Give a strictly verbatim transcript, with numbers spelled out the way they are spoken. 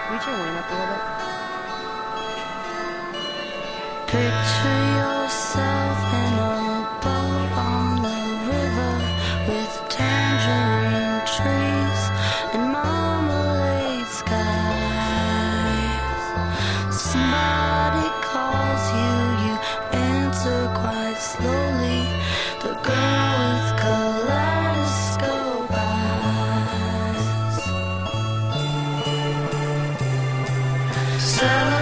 Can we turn Wayne up a little bit? Picture yourself in a boat on the river with tangerine trees and marmalade skies. Somebody calls you, you answer quite slowly. The girl with kaleidoscope eyes. Celebrate